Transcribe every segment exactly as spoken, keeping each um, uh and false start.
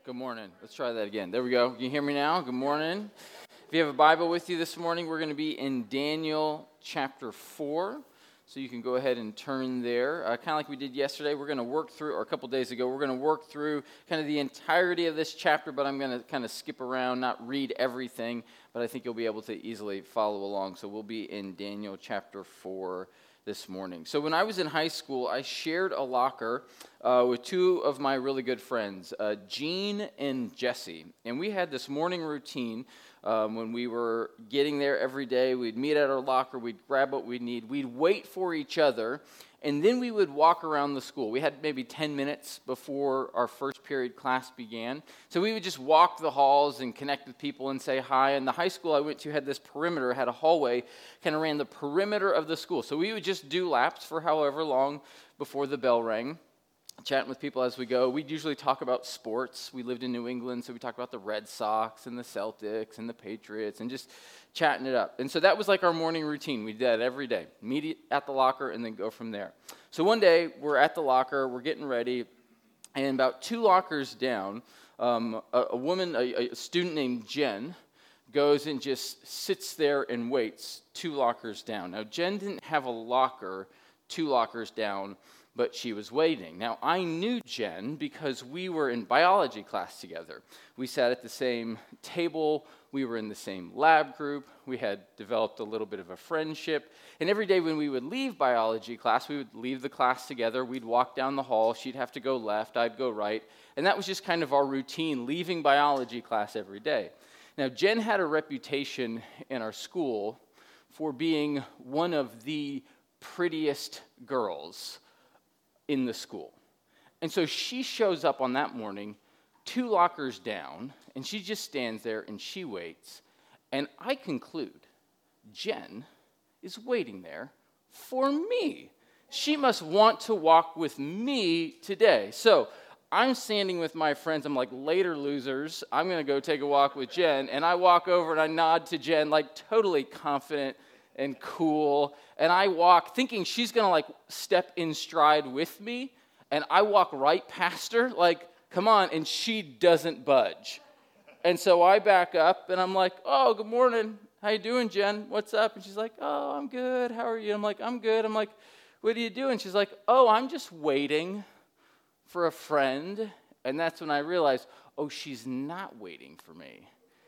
Good morning. Let's try that again. There we go. Can you hear me now? Good morning. If you have a Bible with you this morning, we're going to be in Daniel chapter four. So you can go ahead and turn there. Uh, kind of like we did yesterday, we're going to work through, or a couple days ago, we're going to work through kind of the entirety of this chapter, but I'm going to kind of skip around, not read everything, but I think you'll be able to easily follow along. So we'll be in Daniel chapter four this morning. So when I was in high school, I shared a locker uh, with two of my really good friends, uh, Gene and Jesse. And we had this morning routine um, when we were getting there every day. We'd meet at our locker, we'd grab what we'd need, we'd wait for each other, and then we would walk around the school. We had maybe ten minutes before our first period class began. So we would just walk the halls and connect with people and say hi. And the high school I went to had this perimeter, had a hallway, kind of ran the perimeter of the school. So we would just do laps for however long before the bell rang, chatting with people as we go. We'd usually talk about sports. We lived in New England, so we talked about the Red Sox and the Celtics and the Patriots and just chatting it up. And so that was like our morning routine. We did that every day. Meet at the locker and then go from there. So one day, we're at the locker, we're getting ready, and about two lockers down, um, a, a woman, a, a student named Jen, goes and just sits there and waits two lockers down. Now, Jen didn't have a locker two lockers down, but she was waiting. Now, I knew Jen because we were in biology class together. We sat at the same table. We were in the same lab group. We had developed a little bit of a friendship. And every day when we would leave biology class, we would leave the class together. We'd walk down the hall. She'd have to go left. I'd go right. And that was just kind of our routine, leaving biology class every day. Now, Jen had a reputation in our school for being one of the prettiest girls in the school. And so she shows up on that morning, two lockers down, and she just stands there and she waits. And I conclude, Jen is waiting there for me. She must want to walk with me today. So I'm standing with my friends. I'm like, later, losers. I'm going to go take a walk with Jen. And I walk over and I nod to Jen, like totally confident and cool, and I walk thinking she's going to like step in stride with me, and I walk right past her, like, come on, and she doesn't budge. And so I back up, and I'm like, oh, good morning. How you doing, Jen? What's up? And she's like, oh, I'm good. How are you? I'm like, I'm good. I'm like, what are you doing? She's like, oh, I'm just waiting for a friend. And that's when I realized, oh, she's not waiting for me.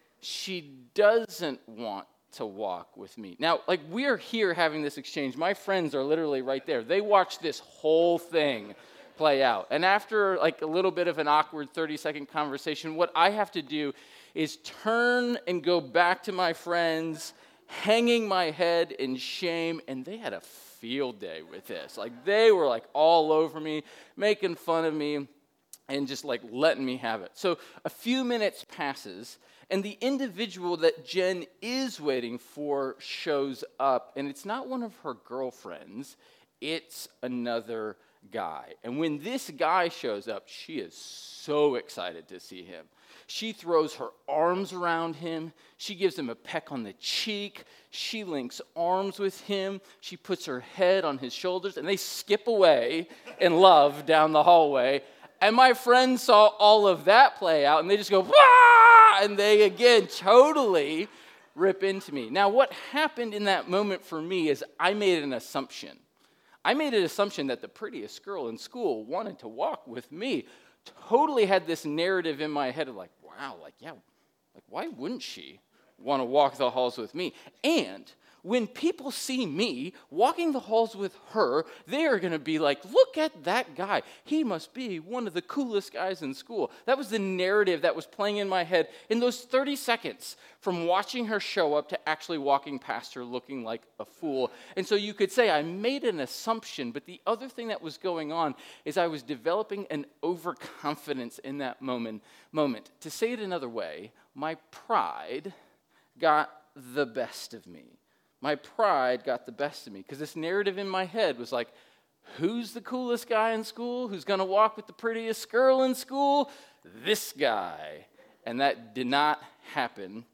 She doesn't want to walk with me. Now, like, we're here having this exchange. My friends are literally right there. They watched this whole thing play out. And after like a little bit of an awkward thirty-second conversation, what I have to do is turn and go back to my friends, hanging my head in shame, and they had a field day with this. Like, they were like all over me, making fun of me, and just like letting me have it. So a few minutes passes, and the individual that Jen is waiting for shows up, and it's not one of her girlfriends, it's another guy. And when this guy shows up, she is so excited to see him. She throws her arms around him. She gives him a peck on the cheek. She links arms with him. She puts her head on his shoulders, and they skip away in love down the hallway. And my friends saw all of that play out, and they just go, "Wah!" And they, again, totally rip into me. Now, what happened in that moment for me is I made an assumption. I made an assumption that the prettiest girl in school wanted to walk with me. Totally had this narrative in my head of like, wow, like, yeah, like, why wouldn't she want to walk the halls with me? And when people see me walking the halls with her, they are going to be like, look at that guy. He must be one of the coolest guys in school. That was the narrative that was playing in my head in those thirty seconds from watching her show up to actually walking past her looking like a fool. And so you could say I made an assumption, but the other thing that was going on is I was developing an overconfidence in that moment. moment. To say it another way, my pride got the best of me. My pride got the best of me because this narrative in my head was like, who's the coolest guy in school? Who's going to walk with the prettiest girl in school? This guy. And that did not happen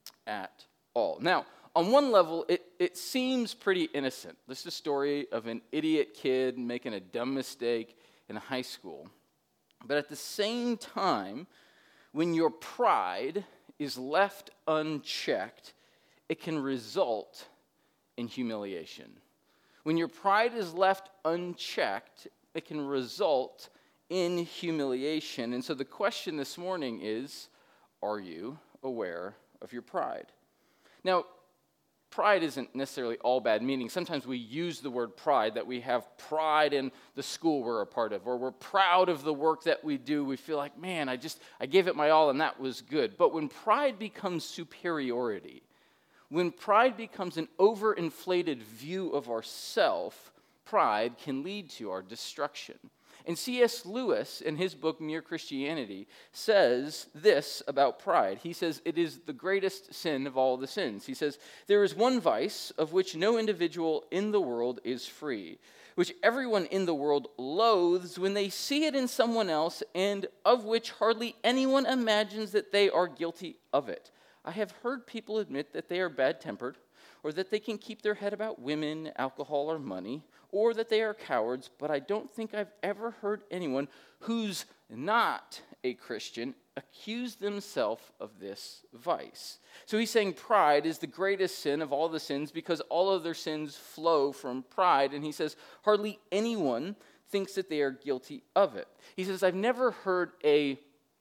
at all. Now, on one level, it, it seems pretty innocent. This is a story of an idiot kid making a dumb mistake in high school. But at the same time, when your pride is left unchecked, it can result in humiliation. When your pride is left unchecked, it can result in humiliation. And so the question this morning is, are you aware of your pride? Now, pride isn't necessarily all bad, meaning sometimes we use the word pride, that we have pride in the school we're a part of, or we're proud of the work that we do. We feel like, man, I just, I gave it my all and that was good. But when pride becomes superiority, when pride becomes an overinflated view of ourself, pride can lead to our destruction. And C S Lewis, in his book, Mere Christianity, says this about pride. He says, it is the greatest sin of all the sins. He says, there is one vice of which no individual in the world is free, which everyone in the world loathes when they see it in someone else, and of which hardly anyone imagines that they are guilty of it. I have heard people admit that they are bad-tempered, or that they can keep their head about women, alcohol, or money, or that they are cowards, but I don't think I've ever heard anyone who's not a Christian accuse themselves of this vice. So he's saying pride is the greatest sin of all the sins because all other sins flow from pride, and he says hardly anyone thinks that they are guilty of it. He says, I've never heard a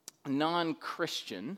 non-Christian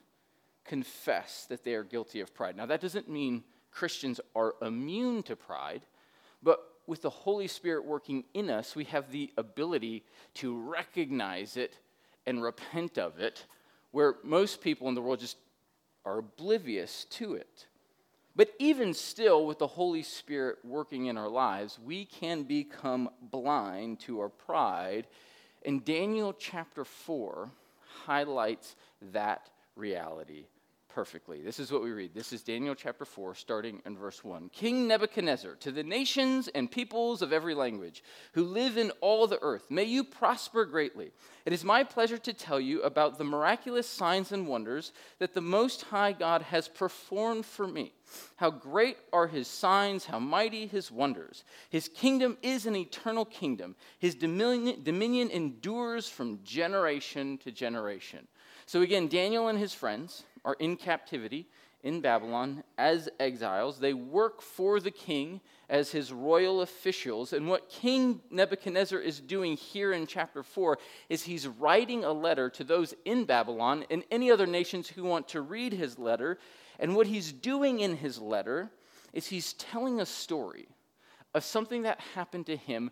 confess that they are guilty of pride. Now, that doesn't mean Christians are immune to pride, but with the Holy Spirit working in us, we have the ability to recognize it and repent of it, where most people in the world just are oblivious to it. But even still, with the Holy Spirit working in our lives, we can become blind to our pride, and Daniel chapter four highlights that reality perfectly. This is what we read. This is Daniel chapter four, starting in verse one. King Nebuchadnezzar, to the nations and peoples of every language who live in all the earth, may you prosper greatly. It is my pleasure to tell you about the miraculous signs and wonders that the Most High God has performed for me. How great are his signs, how mighty his wonders. His kingdom is an eternal kingdom. His dominion, dominion endures from generation to generation. So again, Daniel and his friends are in captivity in Babylon as exiles. They work for the king as his royal officials. And what King Nebuchadnezzar is doing here in chapter four is he's writing a letter to those in Babylon and any other nations who want to read his letter. And what he's doing in his letter is he's telling a story of something that happened to him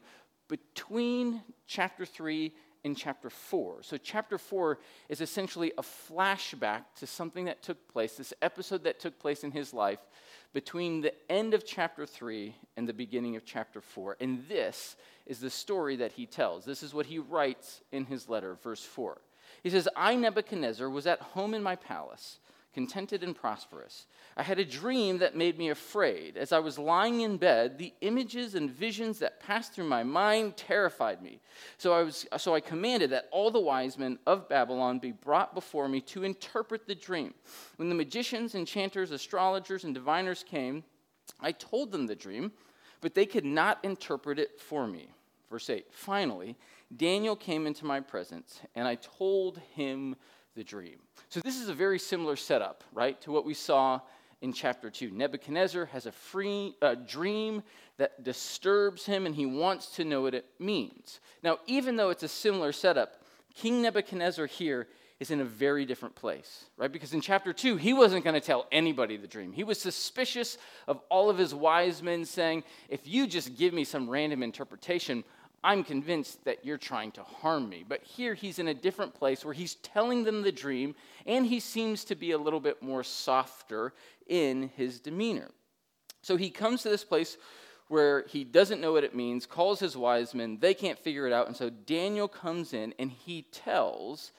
between chapter three in chapter four. So chapter four is essentially a flashback to something that took place, this episode that took place in his life between the end of chapter three and the beginning of chapter four. And this is the story that he tells. This is what he writes in his letter, verse four. He says, I, Nebuchadnezzar, was at home in my palace, contented and prosperous. I had a dream that made me afraid. As I was lying in bed, the images and visions that passed through my mind terrified me. So I was, so I commanded that all the wise men of Babylon be brought before me to interpret the dream. When the magicians, enchanters, astrologers, and diviners came, I told them the dream, but they could not interpret it for me. Verse eight, finally, Daniel came into my presence, and I told him the dream. So this is a very similar setup, right, to what we saw in chapter two. Nebuchadnezzar has a free uh, dream that disturbs him, and he wants to know what it means. Now, even though it's a similar setup, King Nebuchadnezzar here is in a very different place, right? Because in chapter two, he wasn't going to tell anybody the dream. He was suspicious of all of his wise men, saying, if you just give me some random interpretation, I'm convinced that you're trying to harm me. But here he's in a different place where he's telling them the dream, and he seems to be a little bit more softer in his demeanor. So he comes to this place where he doesn't know what it means, calls his wise men, they can't figure it out, and so Daniel comes in and he tells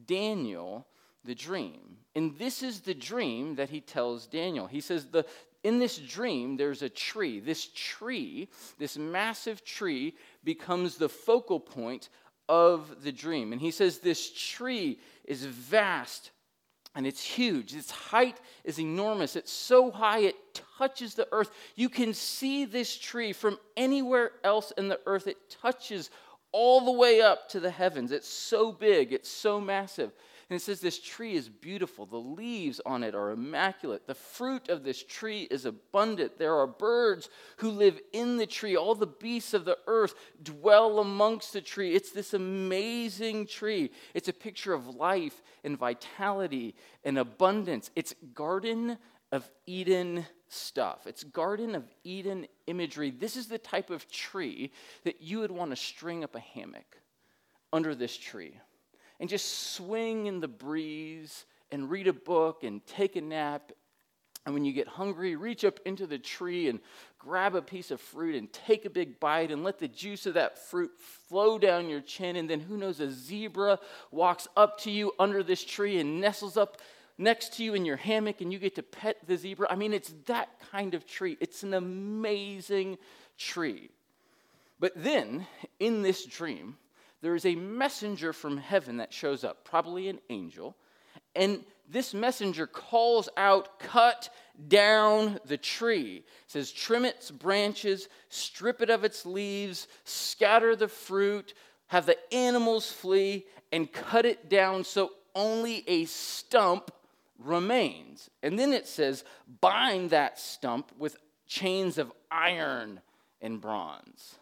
Daniel the dream. And this is the dream that he tells Daniel. He says, the in this dream, there's a tree. This tree, this massive tree, becomes the focal point of the dream. And he says this tree is vast and it's huge. Its height is enormous. It's so high it touches the earth. You can see this tree from anywhere else in the earth. It touches all the way up to the heavens. It's so big, it's so massive. And it says this tree is beautiful. The leaves on it are immaculate. The fruit of this tree is abundant. There are birds who live in the tree. All the beasts of the earth dwell amongst the tree. It's this amazing tree. It's a picture of life and vitality and abundance. It's Garden of Eden stuff. It's Garden of Eden imagery. This is the type of tree that you would want to string up a hammock under this tree and just swing in the breeze and read a book and take a nap. And when you get hungry, reach up into the tree and grab a piece of fruit and take a big bite and let the juice of that fruit flow down your chin. And then who knows, a zebra walks up to you under this tree and nestles up next to you in your hammock and you get to pet the zebra. I mean, it's that kind of tree. It's an amazing tree. But then, in this dream, there is a messenger from heaven that shows up, probably an angel, and this messenger calls out, cut down the tree. It says, trim its branches, strip it of its leaves, scatter the fruit, have the animals flee, and cut it down so only a stump remains. And then it says, bind that stump with chains of iron and bronze.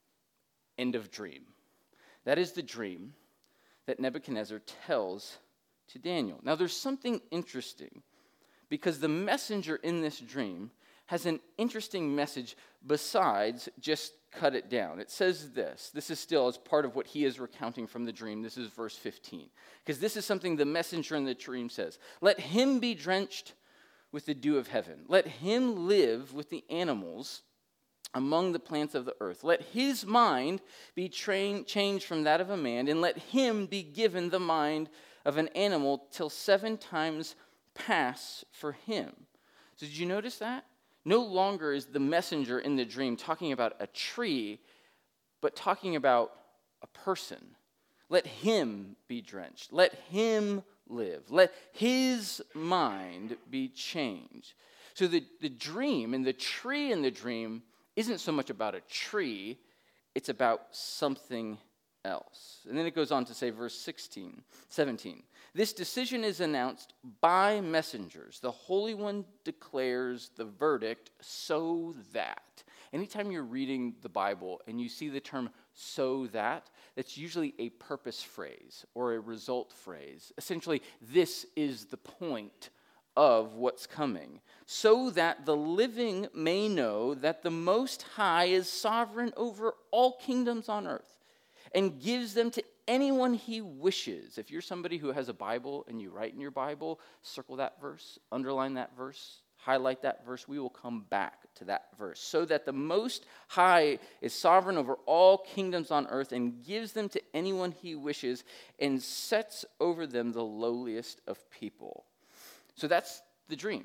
End of dream. That is the dream that Nebuchadnezzar tells to Daniel. Now, there's something interesting because the messenger in this dream has an interesting message besides just cut it down. It says this. This is still as part of what he is recounting from the dream. This is verse fifteen. Because this is something the messenger in the dream says. Let him be drenched with the dew of heaven. Let him live with the animals among the plants of the earth. Let his mind be trained, changed from that of a man, and let him be given the mind of an animal till seven times pass for him. So did you notice that? No longer is the messenger in the dream talking about a tree, but talking about a person. Let him be drenched. Let him live. Let his mind be changed. So the, the dream and the tree in the dream isn't so much about a tree, it's about something else. And then it goes on to say, verse sixteen, seventeen. This decision is announced by messengers. The Holy One declares the verdict so that. Anytime you're reading the Bible and you see the term so that, that's usually a purpose phrase or a result phrase. Essentially, this is the point of what's coming, so that the living may know that the Most High is sovereign over all kingdoms on earth and gives them to anyone he wishes. If you're somebody who has a Bible and you write in your Bible, circle that verse, underline that verse, highlight that verse. We will come back to that verse. So that the Most High is sovereign over all kingdoms on earth and gives them to anyone he wishes and sets over them the lowliest of people. So that's the dream,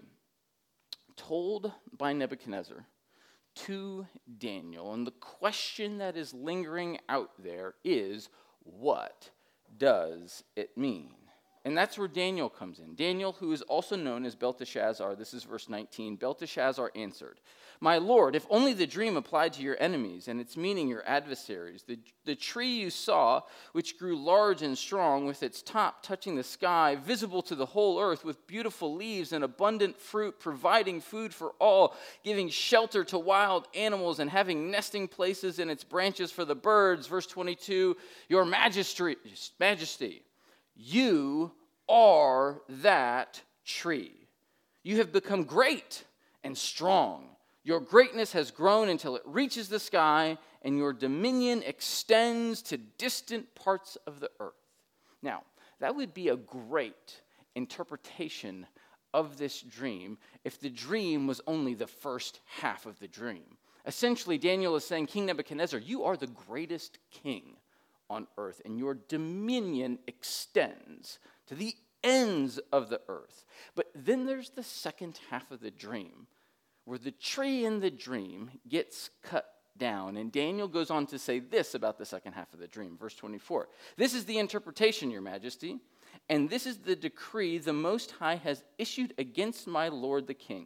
told by Nebuchadnezzar to Daniel. And the question that is lingering out there is, what does it mean? And that's where Daniel comes in. Daniel, who is also known as Belteshazzar, this is verse nineteen, Belteshazzar answered, my Lord, if only the dream applied to your enemies and its meaning your adversaries. The, the tree you saw, which grew large and strong with its top touching the sky, visible to the whole earth with beautiful leaves and abundant fruit, providing food for all, giving shelter to wild animals and having nesting places in its branches for the birds. Verse twenty-two, your majesty, majesty, you are that tree. You have become great and strong. Your greatness has grown until it reaches the sky, and your dominion extends to distant parts of the earth. Now, that would be a great interpretation of this dream if the dream was only the first half of the dream. Essentially, Daniel is saying, King Nebuchadnezzar, you are the greatest king on earth, and your dominion extends to the ends of the earth. But then there's the second half of the dream, where the tree in the dream gets cut down. And Daniel goes on to say this about the second half of the dream, verse twenty-four. This is the interpretation, your majesty, and this is the decree the Most High has issued against my lord the king.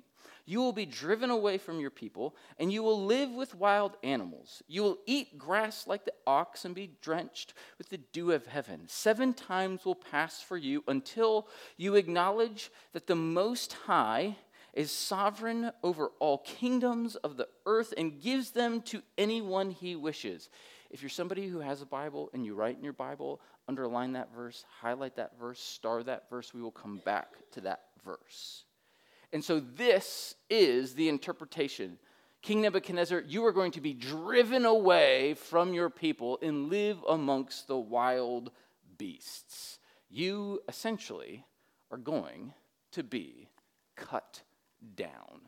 You will be driven away from your people, and you will live with wild animals. You will eat grass like the ox and be drenched with the dew of heaven. Seven times will pass for you until you acknowledge that the Most High is sovereign over all kingdoms of the earth and gives them to anyone he wishes. If you're somebody who has a Bible and you write in your Bible, underline that verse, highlight that verse, star that verse. We will come back to that verse. And so this is the interpretation. King Nebuchadnezzar, you are going to be driven away from your people and live amongst the wild beasts. You essentially are going to be cut down.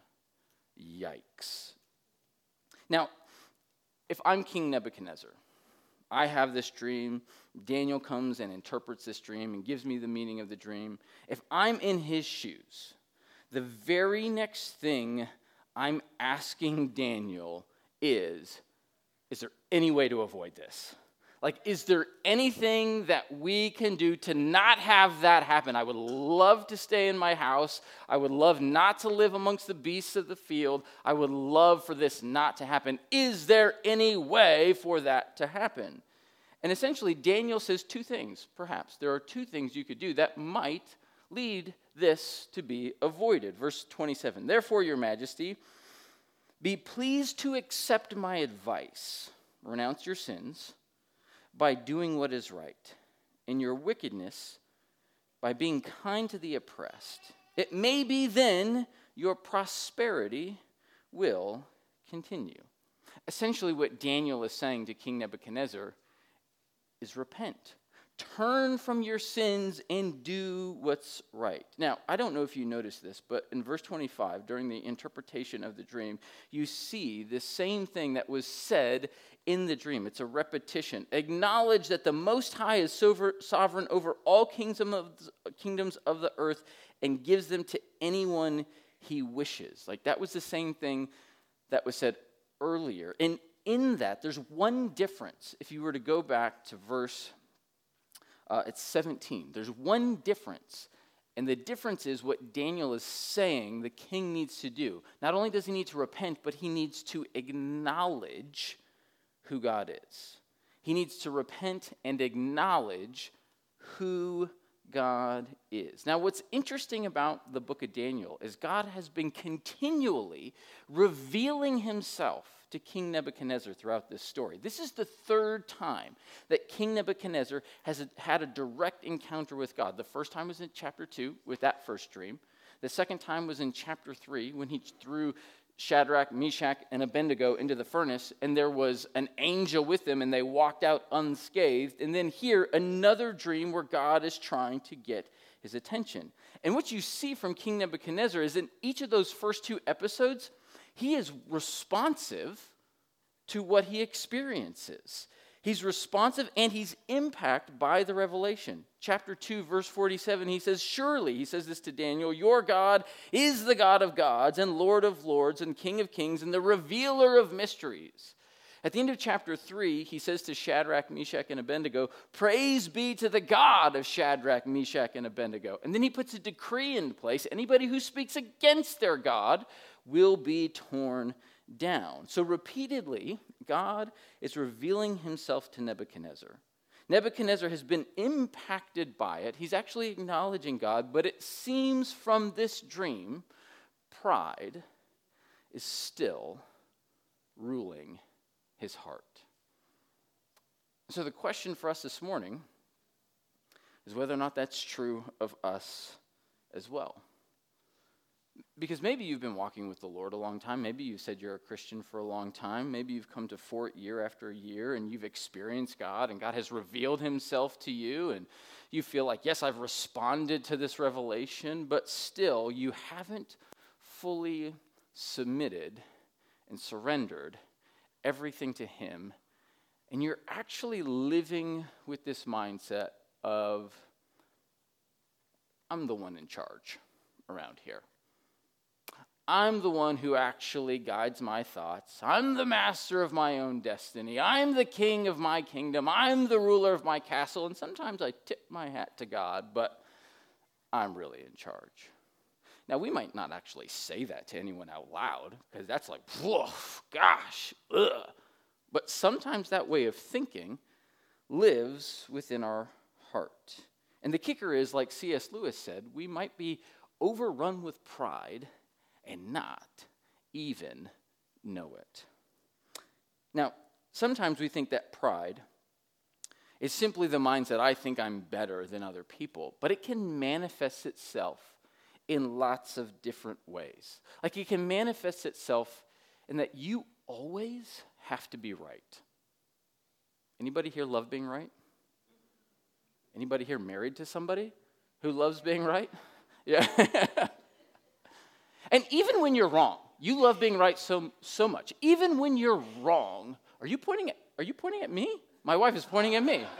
Yikes. Now, if I'm King Nebuchadnezzar, I have this dream. Daniel comes and interprets this dream and gives me the meaning of the dream. If I'm in his shoes, the very next thing I'm asking Daniel is, is there any way to avoid this? Like, is there anything that we can do to not have that happen? I would love to stay in my house. I would love not to live amongst the beasts of the field. I would love for this not to happen. Is there any way for that to happen? And essentially, Daniel says two things, perhaps. There are two things you could do that might lead this to be avoided. Verse twenty-seven, therefore, your majesty, be pleased to accept my advice. Renounce your sins by doing what is right, in your wickedness by being kind to the oppressed. It may be then your prosperity will continue. Essentially, what Daniel is saying to King Nebuchadnezzar is repent. Turn from your sins and do what's right. Now, I don't know if you noticed this, but in verse twenty-five, during the interpretation of the dream, you see the same thing that was said in the dream. It's a repetition. Acknowledge that the Most High is sovereign over all kingdoms of, kingdoms of the earth and gives them to anyone he wishes. Like, that was the same thing that was said earlier. And in that, there's one difference. If you were to go back to verse Uh, it's seventeen. There's one difference, and the difference is what Daniel is saying the king needs to do. Not only does he need to repent, but he needs to acknowledge who God is. He needs to repent and acknowledge who God is. Now, what's interesting about the book of Daniel is God has been continually revealing himself to King Nebuchadnezzar throughout this story. This is the third time that King Nebuchadnezzar has a, had a direct encounter with God. The first time was in chapter two with that first dream. The second time was in chapter three when he threw Shadrach, Meshach, and Abednego into the furnace, and there was an angel with them, and they walked out unscathed. And then here, another dream where God is trying to get his attention. And what you see from King Nebuchadnezzar is in each of those first two episodes, he is responsive to what he experiences. He's responsive and he's impacted by the revelation. Chapter two, verse forty-seven, he says, surely, he says this to Daniel, your God is the God of gods and Lord of lords and King of kings and the revealer of mysteries. At the end of chapter three, he says to Shadrach, Meshach, and Abednego, praise be to the God of Shadrach, Meshach, and Abednego. And then he puts a decree in place. Anybody who speaks against their God will be torn down. So repeatedly, God is revealing himself to Nebuchadnezzar. Nebuchadnezzar has been impacted by it. He's actually acknowledging God, but it seems from this dream, pride is still ruling his heart. So the question for us this morning is whether or not that's true of us as well. Because maybe you've been walking with the Lord a long time. Maybe you said you're a Christian for a long time. Maybe you've come to Fort year after year and you've experienced God and God has revealed himself to you and you feel like, yes, I've responded to this revelation, but still you haven't fully submitted and surrendered everything to him. And you're actually living with this mindset of, I'm the one in charge around here. I'm the one who actually guides my thoughts. I'm the master of my own destiny. I'm the king of my kingdom. I'm the ruler of my castle. And sometimes I tip my hat to God, but I'm really in charge. Now, we might not actually say that to anyone out loud, because that's like, whoa, gosh, ugh. But sometimes that way of thinking lives within our heart. And the kicker is, like C S Lewis said, we might be overrun with pride and not even know it. Now, sometimes we think that pride is simply the mindset, I think I'm better than other people, but it can manifest itself in lots of different ways. Like it can manifest itself in that you always have to be right. Anybody here love being right? Anybody here married to somebody who loves being right? Yeah. And even when you're wrong, you love being right so so much. Even when you're wrong, are you pointing at are you pointing at me? My wife is pointing at me.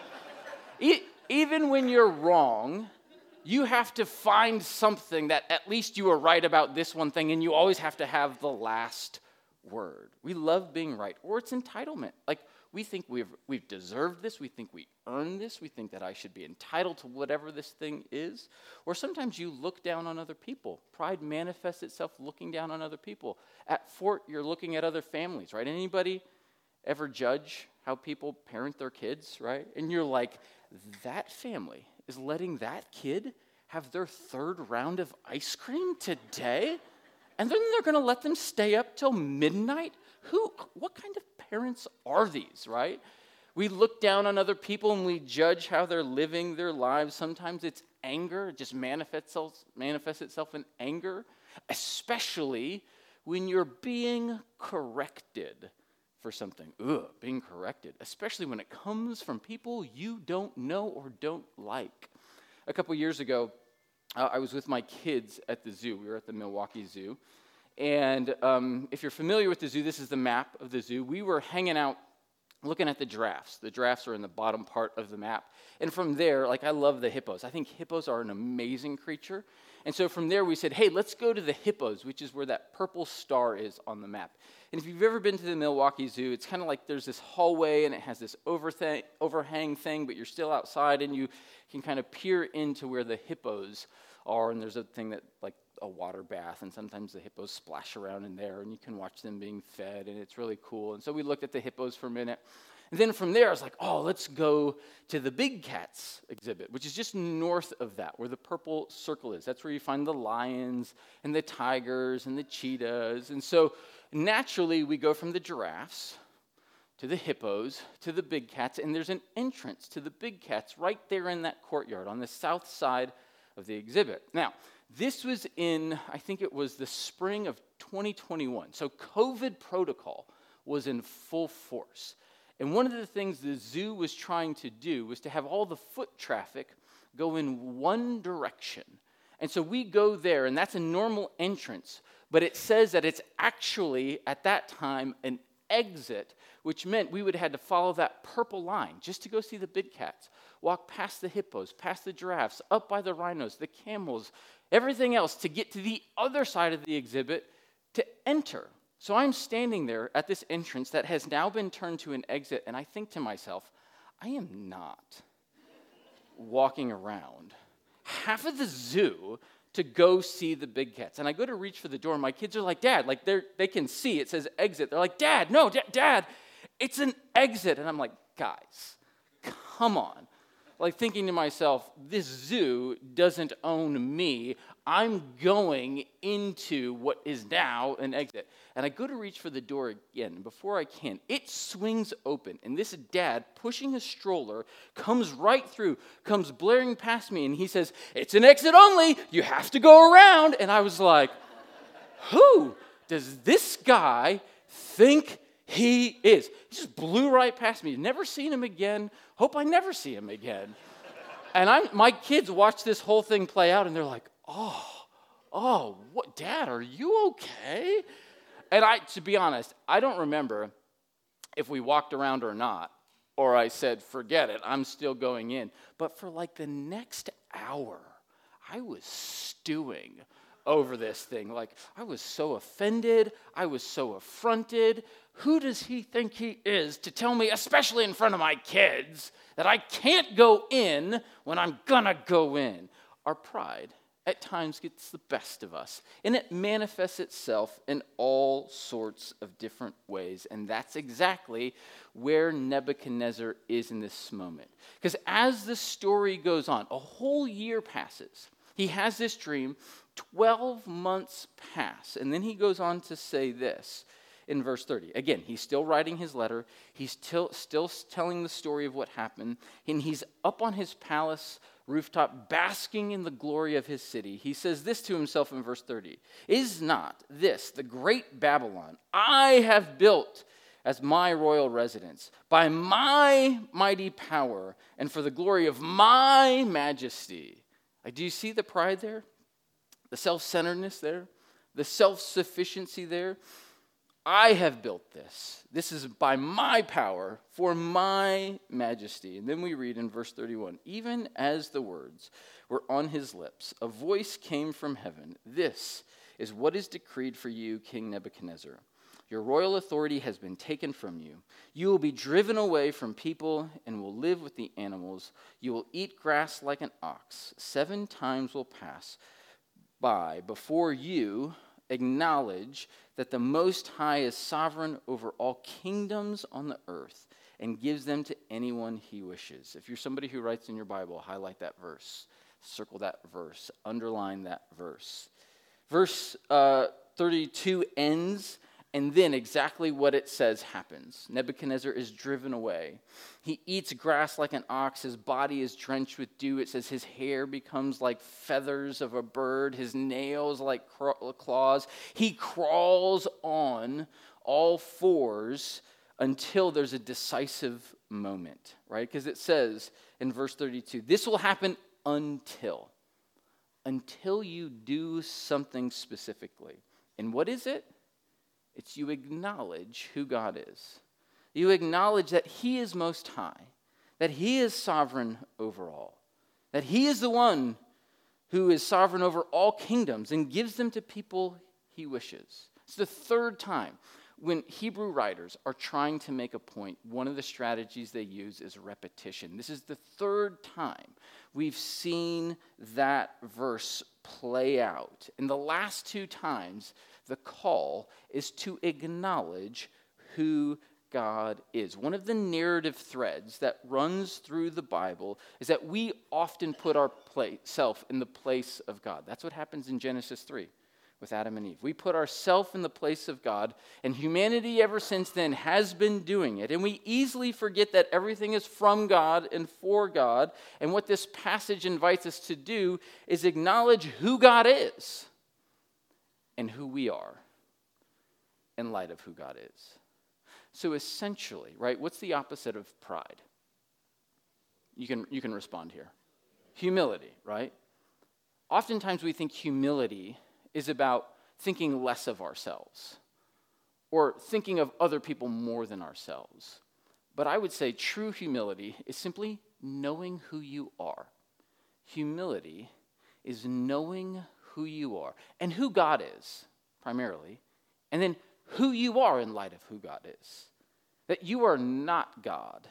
E- even when you're wrong, you have to find something that at least you are right about this one thing, and you always have to have the last word. We love being right, or it's entitlement. Like we think we've we've deserved this, we think we earned this, we think that I should be entitled to whatever this thing is. Or sometimes you look down on other people. Pride manifests itself looking down on other people. At Fort, you're looking at other families, right? Anybody ever judge how people parent their kids, right? And you're like, that family is letting that kid have their third round of ice cream today? And then they're going to let them stay up till midnight? Who, what kind of parents are these, right? We look down on other people and we judge how they're living their lives. Sometimes it's anger. It just manifests, manifests itself in anger, especially when you're being corrected for something. Ugh, being corrected, especially when it comes from people you don't know or don't like. A couple years ago, uh, I was with my kids at the zoo. We were at the Milwaukee Zoo. And um, if you're familiar with the zoo, this is the map of the zoo. We were hanging out looking at the giraffes. The giraffes are in the bottom part of the map. And from there, like I love the hippos. I think hippos are an amazing creature. And so from there we said, hey, let's go to the hippos, which is where that purple star is on the map. And if you've ever been to the Milwaukee Zoo, it's kind of like there's this hallway and it has this overthang- overhang thing, but you're still outside and you can kind of peer into where the hippos are. And there's a thing that like a water bath, and sometimes the hippos splash around in there, and you can watch them being fed, and it's really cool. And so we looked at the hippos for a minute. And then from there, I was like, oh, let's go to the big cats exhibit, which is just north of that, where the purple circle is. That's where you find the lions and the tigers and the cheetahs. And so naturally, we go from the giraffes to the hippos to the big cats, and there's an entrance to the big cats right there in that courtyard on the south side of the exhibit. Now, this was in, I think it was the spring of twenty twenty-one. So COVID protocol was in full force. And one of the things the zoo was trying to do was to have all the foot traffic go in one direction. And so we go there, and that's a normal entrance, but it says that it's actually, at that time, an exit, which meant we would have had to follow that purple line just to go see the big cats, walk past the hippos, past the giraffes, up by the rhinos, the camels, everything else to get to the other side of the exhibit to enter. So I'm standing there at this entrance that has now been turned to an exit, and I think to myself, I am not walking around half of the zoo to go see the big cats. And I go to reach for the door, and my kids are like, Dad, like they they can see, it says exit. They're like, Dad, no, d- Dad, it's an exit. And I'm like, guys, come on. Like thinking to myself, this zoo doesn't own me. I'm going into what is now an exit. And I go to reach for the door again. And before I can, it swings open. And this dad, pushing a stroller, comes right through, comes blaring past me. And he says, it's an exit only. You have to go around. And I was like, who does this guy think he is? He just blew right past me. Never seen him again. Hope I never see him again. And I'm, my kids watch this whole thing play out, and they're like, oh, oh, what, Dad, are you okay? And I, to be honest, I don't remember if we walked around or not, or I said, forget it, I'm still going in. But for like the next hour, I was stewing over this thing. Like, I was so offended. I was so affronted. Who does he think he is to tell me, especially in front of my kids, that I can't go in when I'm gonna go in? Our pride at times gets the best of us, and it manifests itself in all sorts of different ways, and that's exactly where Nebuchadnezzar is in this moment. Because as the story goes on, a whole year passes. He has this dream, twelve months pass, and then he goes on to say this in verse thirty. Again, he's still writing his letter, he's still, still telling the story of what happened, and he's up on his palace rooftop, basking in the glory of his city. He says this to himself in verse thirty, "Is not this the great Babylon I have built as my royal residence by my mighty power and for the glory of my majesty?" Like, do you see the pride there? The self-centeredness there? The self-sufficiency there? I have built this. This is by my power, for my majesty. And then we read in verse thirty-one, "Even as the words were on his lips, a voice came from heaven. This is what is decreed for you, King Nebuchadnezzar. Your royal authority has been taken from you. You will be driven away from people and will live with the animals. You will eat grass like an ox. Seven times will pass by before you acknowledge that the Most High is sovereign over all kingdoms on the earth and gives them to anyone he wishes." If you're somebody who writes in your Bible, highlight that verse, circle that verse, underline that verse. Verse uh, thirty-two ends, and then exactly what it says happens. Nebuchadnezzar is driven away. He eats grass like an ox. His body is drenched with dew. It says his hair becomes like feathers of a bird. His nails like claws. He crawls on all fours until there's a decisive moment, right? Because it says in verse thirty-two, this will happen until. Until you do something specifically. And what is it? It's you acknowledge who God is. You acknowledge that he is most high, that he is sovereign over all, that he is the one who is sovereign over all kingdoms and gives them to people he wishes. It's the third time when Hebrew writers are trying to make a point, one of the strategies they use is repetition. This is the third time we've seen that verse play out. And the last two times, the call is to acknowledge who God is. One of the narrative threads that runs through the Bible is that we often put ourselves in the place of God. That's what happens in Genesis three with Adam and Eve. We put ourselves in the place of God, and humanity ever since then has been doing it. And we easily forget that everything is from God and for God. And what this passage invites us to do is acknowledge who God is and who we are in light of who God is. So essentially, right, what's the opposite of pride? You can, you can respond here. Humility, right? Oftentimes we think humility is about thinking less of ourselves or thinking of other people more than ourselves. But I would say true humility is simply knowing who you are. Humility is knowing who you are and who God is, primarily, and then who you are in light of who God is. That you are not God,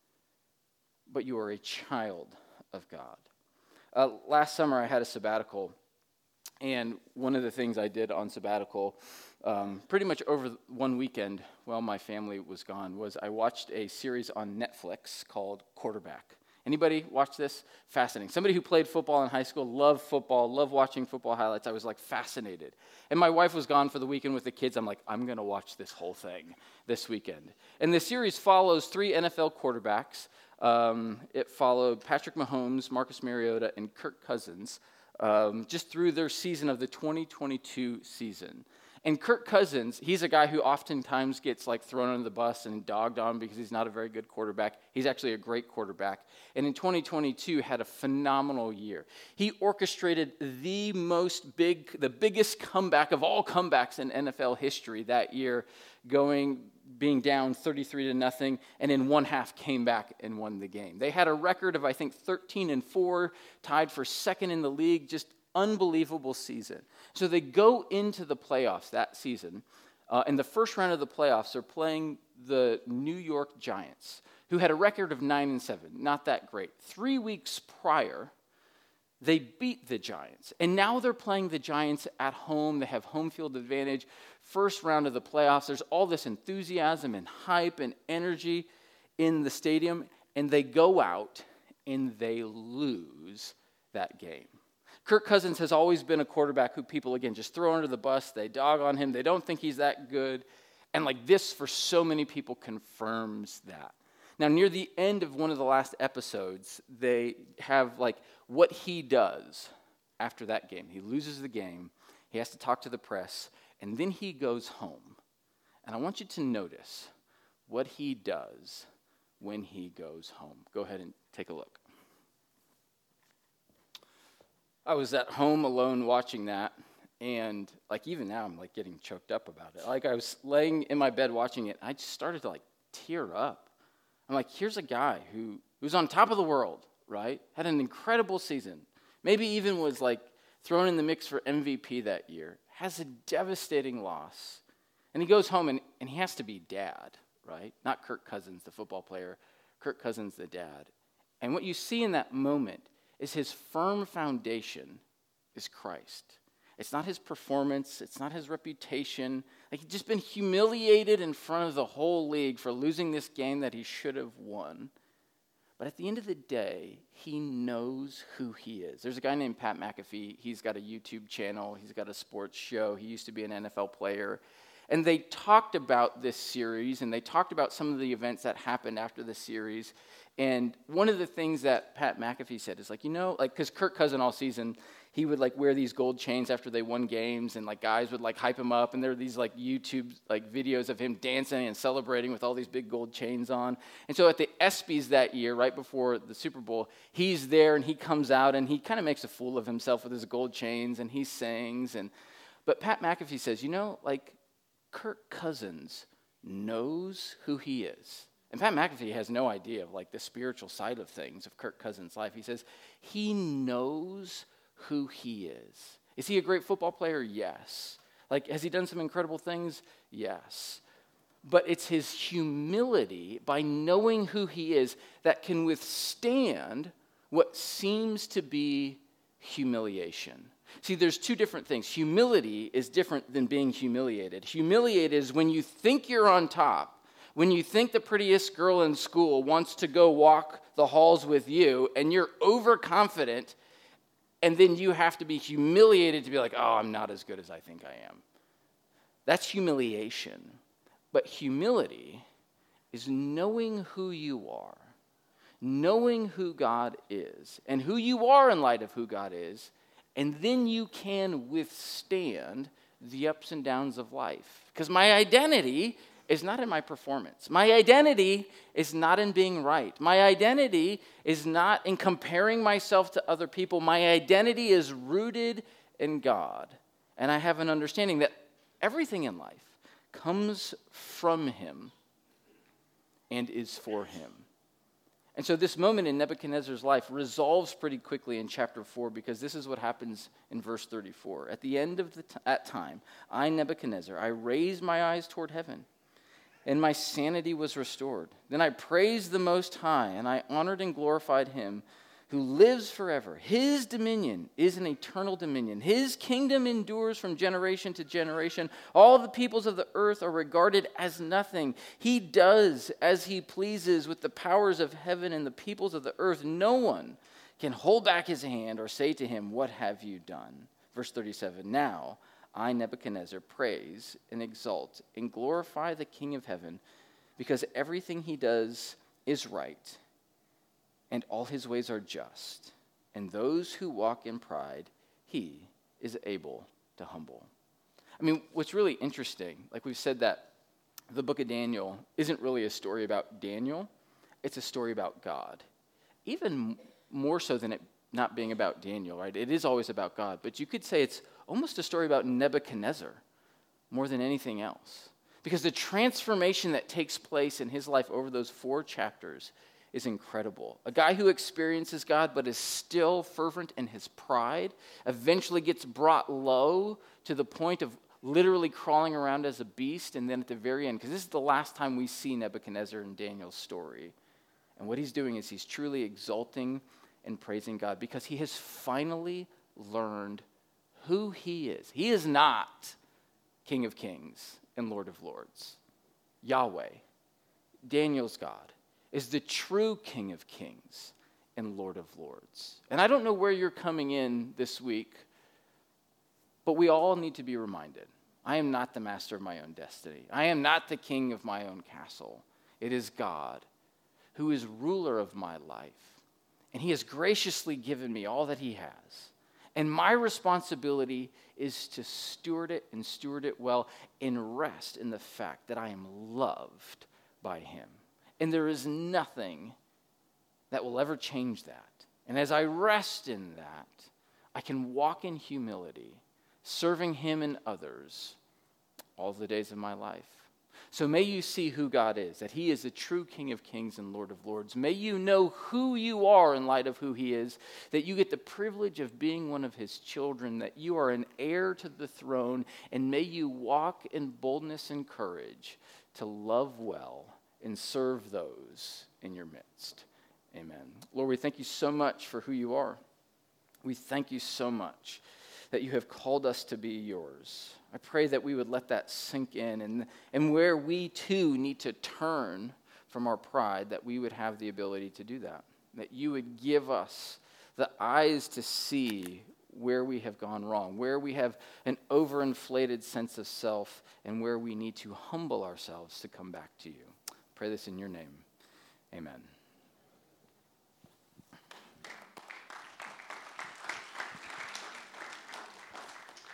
but you are a child of God. Uh, last summer, I had a sabbatical, and one of the things I did on sabbatical, um, pretty much over one weekend while my family was gone, was I watched a series on Netflix called Quarterback. Anybody watch this? Fascinating. Somebody who played football in high school, loved football, loved watching football highlights. I was like fascinated. And my wife was gone for the weekend with the kids. I'm like, I'm going to watch this whole thing this weekend. And the series follows three N F L quarterbacks. Um, it followed Patrick Mahomes, Marcus Mariota, and Kirk Cousins um, just through their season of the twenty twenty-two season. And Kirk Cousins, he's a guy who oftentimes gets like thrown under the bus and dogged on because he's not a very good quarterback. He's actually a great quarterback. And in twenty twenty-two had a phenomenal year. He orchestrated the most big, the biggest comeback of all comebacks in N F L history that year, going, being down thirty-three to nothing, and in one half came back and won the game. They had a record of, I think, thirteen and four, tied for second in the league, just unbelievable season. So they go into the playoffs that season. Uh, in the first round of the playoffs, they're playing the New York Giants, who had a record of nine and seven, not that great. Three weeks prior, they beat the Giants. And now they're playing the Giants at home. They have home field advantage. First round of the playoffs. There's all this enthusiasm and hype and energy in the stadium. And they go out and they lose that game. Kirk Cousins has always been a quarterback who people, again, just throw under the bus. They dog on him. They don't think he's that good. And like this, for so many people, confirms that. Now, near the end of one of the last episodes, they have like what he does after that game. He loses the game. He has to talk to the press. And then he goes home. And I want you to notice what he does when he goes home. Go ahead and take a look. I was at home alone watching that, and like even now I'm like getting choked up about it. Like I was laying in my bed watching it, I just started to like tear up. I'm like, here's a guy who who's on top of the world, right? Had an incredible season. Maybe even was like thrown in the mix for M V P that year. Has a devastating loss. And he goes home and, and he has to be dad, right? Not Kirk Cousins, the football player. Kirk Cousins, the dad. And what you see in that moment is his firm foundation is Christ. It's not his performance. It's not his reputation. Like he's just been humiliated in front of the whole league for losing this game that he should have won. But at the end of the day, he knows who he is. There's a guy named Pat McAfee. He's got a YouTube channel. He's got a sports show. He used to be an N F L player. And they talked about this series, and they talked about some of the events that happened after the series. And one of the things that Pat McAfee said is like, you know, like, because Kirk Cousins all season, he would like wear these gold chains after they won games, and like guys would like hype him up, and there were these like YouTube like videos of him dancing and celebrating with all these big gold chains on. And so at the ESPYs that year, right before the Super Bowl, he's there and he comes out and he kind of makes a fool of himself with his gold chains and he sings. And but Pat McAfee says, you know, like Kirk Cousins knows who he is. And Pat McAfee has no idea of like the spiritual side of things of Kirk Cousins' life. He says he knows who he is. Is he a great football player? Yes. Like, has he done some incredible things? Yes. But it's his humility by knowing who he is that can withstand what seems to be humiliation. See, there's two different things. Humility is different than being humiliated. Humiliated is when you think you're on top, when you think the prettiest girl in school wants to go walk the halls with you, and you're overconfident, and then you have to be humiliated to be like, oh, I'm not as good as I think I am. That's humiliation. But humility is knowing who you are, knowing who God is, and who you are in light of who God is, and then you can withstand the ups and downs of life. Because my identity is not in my performance. My identity is not in being right. My identity is not in comparing myself to other people. My identity is rooted in God. And I have an understanding that everything in life comes from him and is for him. And so this moment in Nebuchadnezzar's life resolves pretty quickly in chapter four, because this is what happens in verse thirty-four. At the end of the t- that time, I, Nebuchadnezzar, I raised my eyes toward heaven, and my sanity was restored. Then I praised the Most High, and I honored and glorified him who lives forever. His dominion is an eternal dominion. His kingdom endures from generation to generation. All the peoples of the earth are regarded as nothing. He does as he pleases with the powers of heaven and the peoples of the earth. No one can hold back his hand or say to him, what have you done? Verse thirty-seven, now I, Nebuchadnezzar, praise and exalt and glorify the King of heaven, because everything he does is right, and all his ways are just, and those who walk in pride, he is able to humble. I mean, what's really interesting, like we've said that the book of Daniel isn't really a story about Daniel, it's a story about God. Even more so than it not being about Daniel, right? It is always about God, but you could say it's almost a story about Nebuchadnezzar more than anything else. Because the transformation that takes place in his life over those four chapters is incredible. A guy who experiences God but is still fervent in his pride eventually gets brought low to the point of literally crawling around as a beast, and then at the very end, because this is the last time we see Nebuchadnezzar in Daniel's story, and what he's doing is he's truly exalting and praising God because he has finally learned who he is. He is not King of Kings and Lord of Lords. Yahweh, Daniel's God, is the true King of Kings and Lord of Lords. And I don't know where you're coming in this week, but we all need to be reminded. I am not the master of my own destiny. I am not the king of my own castle. It is God who is ruler of my life. And he has graciously given me all that he has. And my responsibility is to steward it and steward it well and rest in the fact that I am loved by him. And there is nothing that will ever change that. And as I rest in that, I can walk in humility, serving him and others all the days of my life. So may you see who God is, that he is the true King of Kings and Lord of Lords. May you know who you are in light of who he is, that you get the privilege of being one of his children, that you are an heir to the throne, and may you walk in boldness and courage to love well and serve those in your midst. Amen. Lord, we thank you so much for who you are. We thank you so much that you have called us to be yours. I pray that we would let that sink in, and, and where we too need to turn from our pride, that we would have the ability to do that. That you would give us the eyes to see where we have gone wrong, where we have an overinflated sense of self, and where we need to humble ourselves to come back to you. I pray this in your name. Amen.